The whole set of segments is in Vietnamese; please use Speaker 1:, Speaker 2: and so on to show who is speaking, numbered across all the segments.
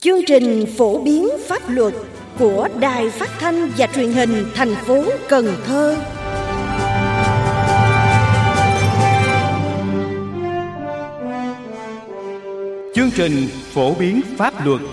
Speaker 1: Chương trình phổ biến pháp luật của Đài Phát thanh và Truyền hình thành phố Cần Thơ.
Speaker 2: Chương trình phổ biến pháp luật.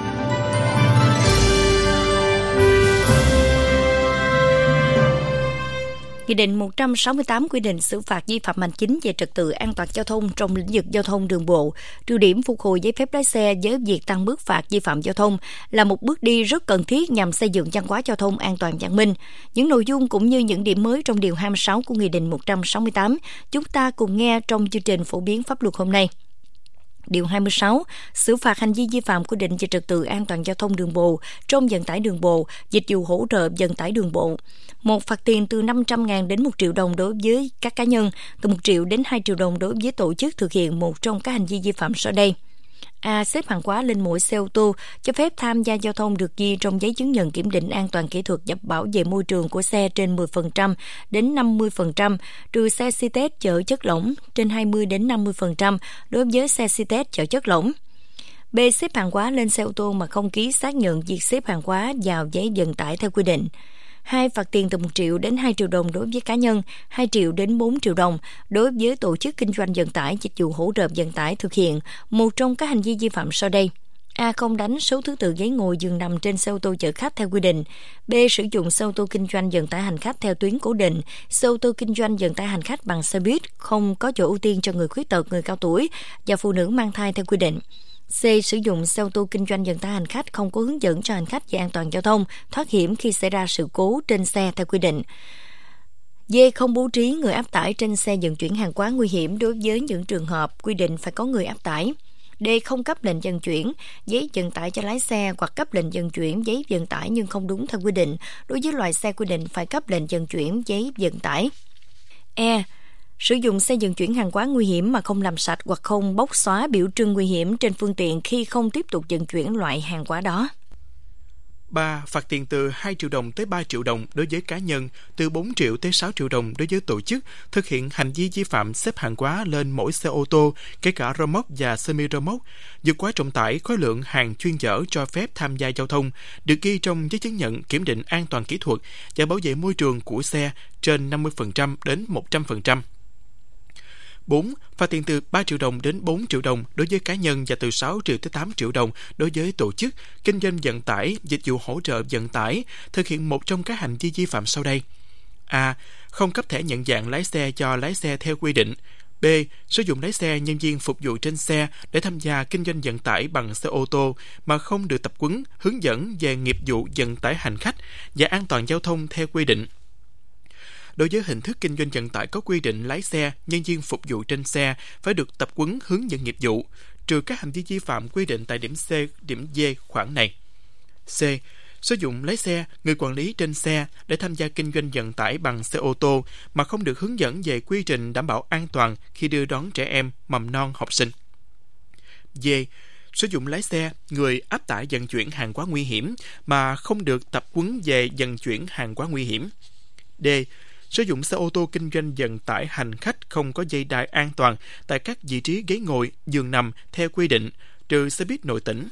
Speaker 3: Nghị định 168 quy định xử phạt vi phạm hành chính về trật tự an toàn giao thông trong lĩnh vực giao thông đường bộ, trừ điểm phục hồi giấy phép lái xe với việc tăng mức phạt vi phạm giao thông là một bước đi rất cần thiết nhằm xây dựng văn hóa giao thông an toàn văn minh. Những nội dung cũng như những điểm mới trong điều 26 của Nghị định 168, chúng ta cùng nghe trong chương trình phổ biến pháp luật hôm nay. Điều 26, xử phạt hành vi vi phạm quy định về trật tự an toàn giao thông đường bộ trong vận tải đường bộ, dịch vụ hỗ trợ vận tải đường bộ. 1. Phạt tiền từ 500.000 đến 1 triệu đồng đối với các cá nhân, từ 1 triệu đến 2 triệu đồng đối với tổ chức thực hiện một trong các hành vi vi phạm sau đây. A. Xếp hàng hóa lên mỗi xe ô tô, cho phép tham gia giao thông được ghi trong giấy chứng nhận kiểm định an toàn kỹ thuật và bảo vệ môi trường của xe trên 10% đến 50%, trừ xe xi-tét chở chất lỏng trên 20 đến 50% đối với xe xi-tét chở chất lỏng. B. Xếp hàng hóa lên xe ô tô mà không ký xác nhận việc xếp hàng hóa vào giấy vận tải theo quy định. 2. Phạt tiền từ 1 triệu đến 2 triệu đồng đối với cá nhân, 2 triệu đến 4 triệu đồng đối với tổ chức kinh doanh vận tải, dịch vụ hỗ trợ vận tải thực hiện một trong các hành vi vi phạm sau đây. A. Không đánh số thứ tự ghế ngồi giường nằm trên xe ô tô chở khách theo quy định. B. Sử dụng xe ô tô kinh doanh vận tải hành khách theo tuyến cố định, xe ô tô kinh doanh vận tải hành khách bằng xe buýt không có chỗ ưu tiên cho người khuyết tật, người cao tuổi và phụ nữ mang thai theo quy định. C. Sử dụng xe ô tô kinh doanh vận tải hành khách không có hướng dẫn cho hành khách về an toàn giao thông, thoát hiểm khi xảy ra sự cố trên xe theo quy định. D. Không bố trí người áp tải trên xe vận chuyển hàng hóa nguy hiểm đối với những trường hợp quy định phải có người áp tải. D. Không cấp lệnh vận chuyển, giấy vận tải cho lái xe hoặc cấp lệnh vận chuyển, giấy vận tải nhưng không đúng theo quy định đối với loại xe quy định phải cấp lệnh vận chuyển, giấy vận tải. E. Sử dụng xe vận chuyển hàng hóa nguy hiểm mà không làm sạch hoặc không bóc xóa biểu trưng nguy hiểm trên phương tiện khi không tiếp tục vận chuyển loại hàng hóa đó.
Speaker 4: 3. Phạt tiền từ 2 triệu đồng tới 3 triệu đồng đối với cá nhân, từ 4 triệu tới 6 triệu đồng đối với tổ chức thực hiện hành vi vi phạm xếp hàng hóa lên mỗi xe ô tô, kể cả rơ móc và semi-rơ móc, vượt quá trọng tải khối lượng hàng chuyên chở cho phép tham gia giao thông, được ghi trong giấy chứng nhận kiểm định an toàn kỹ thuật và bảo vệ môi trường của xe trên 50% đến 100%. 4. Phạt tiền từ 3 triệu đồng đến 4 triệu đồng đối với cá nhân và từ 6 triệu tới 8 triệu đồng đối với tổ chức, kinh doanh vận tải, dịch vụ hỗ trợ vận tải, thực hiện một trong các hành vi vi phạm sau đây. A. Không cấp thẻ nhận dạng lái xe cho lái xe theo quy định. B. Sử dụng lái xe, nhân viên phục vụ trên xe để tham gia kinh doanh vận tải bằng xe ô tô mà không được tập huấn, hướng dẫn về nghiệp vụ vận tải hành khách và an toàn giao thông theo quy định. Đối với hình thức kinh doanh vận tải có quy định lái xe, nhân viên phục vụ trên xe phải được tập huấn hướng dẫn nghiệp vụ, trừ các hành vi vi phạm quy định tại điểm C, điểm D khoản này. C. Sử dụng lái xe, người quản lý trên xe để tham gia kinh doanh vận tải bằng xe ô tô mà không được hướng dẫn về quy trình đảm bảo an toàn khi đưa đón trẻ em, mầm non, học sinh. D. Sử dụng lái xe, người áp tải vận chuyển hàng hóa nguy hiểm mà không được tập huấn về vận chuyển hàng hóa nguy hiểm. D. Sử dụng xe ô tô kinh doanh vận tải hành khách không có dây đai an toàn tại các vị trí ghế ngồi, giường nằm theo quy định, trừ xe buýt nội tỉnh.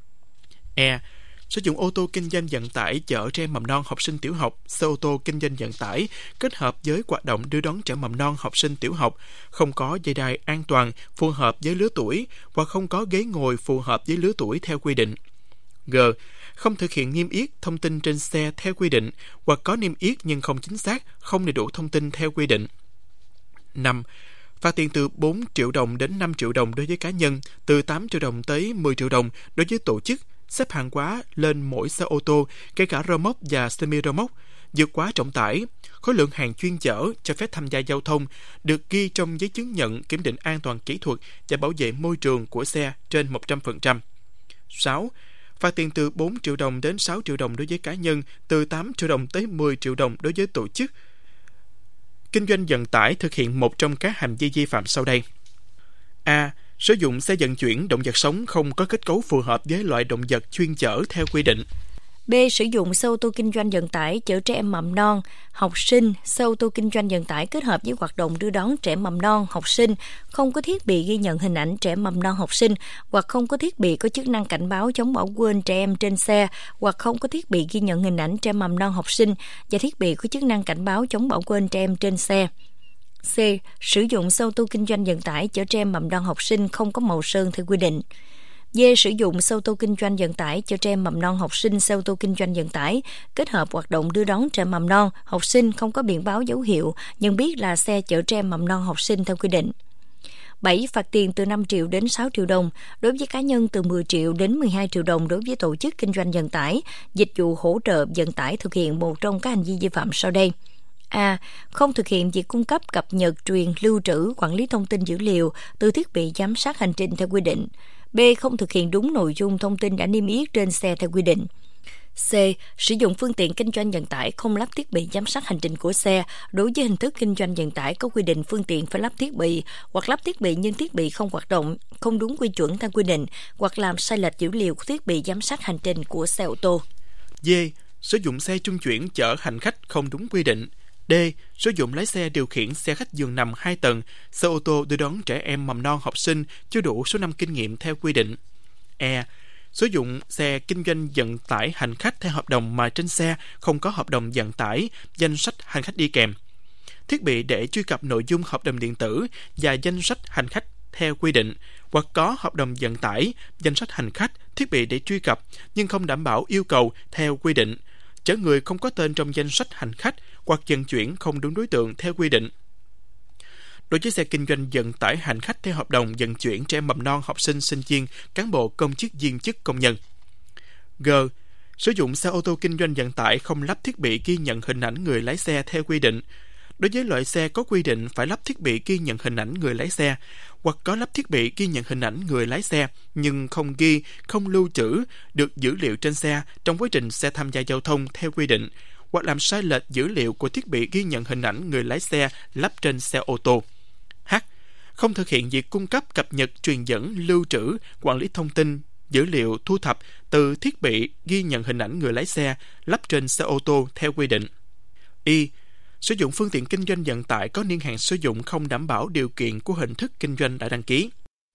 Speaker 4: E. Sử dụng ô tô kinh doanh vận tải chở trẻ mầm non, học sinh tiểu học, xe ô tô kinh doanh vận tải kết hợp với hoạt động đưa đón trẻ mầm non, học sinh tiểu học không có dây đai an toàn phù hợp với lứa tuổi hoặc không có ghế ngồi phù hợp với lứa tuổi theo quy định. G. Không thực hiện niêm yết thông tin trên xe theo quy định hoặc có niêm yết nhưng không chính xác, không đầy đủ thông tin theo quy định. 5. Phạt tiền từ 4 triệu đồng đến 5 triệu đồng đối với cá nhân, từ 8 triệu đồng tới 10 triệu đồng đối với tổ chức, xếp hàng hóa lên mỗi xe ô tô, kể cả rơ móc và semi-rơ móc, vượt quá trọng tải, khối lượng hàng chuyên chở cho phép tham gia giao thông, được ghi trong giấy chứng nhận kiểm định an toàn kỹ thuật và bảo vệ môi trường của xe trên 100%. 6. Phạt tiền từ 4 triệu đồng đến 6 triệu đồng đối với cá nhân, từ 8 triệu đồng tới 10 triệu đồng đối với tổ chức, kinh doanh vận tải thực hiện một trong các hành vi vi phạm sau đây. A. Sử dụng xe vận chuyển động vật sống không có kết cấu phù hợp với loại động vật chuyên chở theo quy định.
Speaker 3: B. Sử dụng xe ô tô kinh doanh vận tải chở trẻ em mầm non, học sinh, xe ô tô kinh doanh vận tải kết hợp với hoạt động đưa đón trẻ mầm non, học sinh, không có thiết bị ghi nhận hình ảnh trẻ mầm non học sinh, hoặc không có thiết bị có chức năng cảnh báo chống bỏ quên trẻ em trên xe, hoặc không có thiết bị ghi nhận hình ảnh trẻ mầm non học sinh và thiết bị có chức năng cảnh báo chống bỏ quên trẻ em trên xe. C. Sử dụng xe ô tô kinh doanh vận tải chở trẻ em mầm non học sinh không có màu sơn theo quy định. D. Sử dụng xe ô tô kinh doanh vận tải cho trẻ em mầm non học sinh, xe ô tô kinh doanh vận tải kết hợp hoạt động đưa đón trẻ mầm non học sinh không có biển báo dấu hiệu nhưng biết là xe chở trẻ em mầm non học sinh theo quy định. 7. Phạt tiền từ 5 triệu đến 6 triệu đồng đối với cá nhân, từ 10 triệu đến 12 triệu đồng đối với tổ chức kinh doanh vận tải, dịch vụ hỗ trợ vận tải thực hiện một trong các hành vi vi phạm sau đây. A. Không thực hiện việc cung cấp, cập nhật, truyền, lưu trữ, quản lý thông tin dữ liệu từ thiết bị giám sát hành trình theo quy định. B. Không thực hiện đúng nội dung thông tin đã niêm yết trên xe theo quy định. C. Sử dụng phương tiện kinh doanh vận tải không lắp thiết bị giám sát hành trình của xe đối với hình thức kinh doanh vận tải có quy định phương tiện phải lắp thiết bị, hoặc lắp thiết bị nhưng thiết bị không hoạt động, không đúng quy chuẩn theo quy định, hoặc làm sai lệch dữ liệu của thiết bị giám sát hành trình của xe ô tô.
Speaker 4: D. Sử dụng xe trung chuyển chở hành khách không đúng quy định. D. Sử dụng lái xe điều khiển xe khách giường nằm 2 tầng, xe ô tô đưa đón trẻ em mầm non học sinh chưa đủ số năm kinh nghiệm theo quy định. E. Sử dụng xe kinh doanh vận tải hành khách theo hợp đồng mà trên xe không có hợp đồng vận tải, danh sách hành khách đi kèm, thiết bị để truy cập nội dung hợp đồng điện tử và danh sách hành khách theo quy định, hoặc có hợp đồng vận tải, danh sách hành khách, thiết bị để truy cập nhưng không đảm bảo yêu cầu theo quy định, chở người không có tên trong danh sách hành khách hoặc vận chuyển không đúng đối tượng theo quy định. Đối với xe kinh doanh vận tải hành khách theo hợp đồng vận chuyển trẻ em mầm non, học sinh, sinh viên, cán bộ, công chức, viên chức, công nhân. G. Sử dụng xe ô tô kinh doanh vận tải không lắp thiết bị ghi nhận hình ảnh người lái xe theo quy định. Đối với loại xe có quy định phải lắp thiết bị ghi nhận hình ảnh người lái xe, hoặc có lắp thiết bị ghi nhận hình ảnh người lái xe nhưng không ghi, không lưu trữ được dữ liệu trên xe trong quá trình xe tham gia giao thông theo quy định, hoặc làm sai lệch dữ liệu của thiết bị ghi nhận hình ảnh người lái xe lắp trên xe ô tô. H. Không thực hiện việc cung cấp, cập nhật, truyền dẫn, lưu trữ, quản lý thông tin, dữ liệu thu thập từ thiết bị ghi nhận hình ảnh người lái xe lắp trên xe ô tô theo quy định. Y. Sử dụng phương tiện kinh doanh vận tải có niên hạn sử dụng không đảm bảo điều kiện của hình thức kinh doanh đã đăng ký.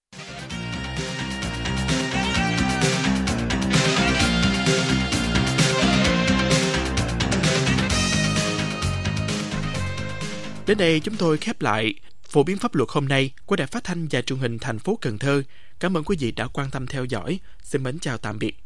Speaker 4: Đến đây chúng tôi khép lại phổ biến pháp luật hôm nay của Đài Phát thanh và Truyền hình thành phố Cần Thơ. Cảm ơn quý vị đã quan tâm theo dõi. Xin mến chào tạm biệt.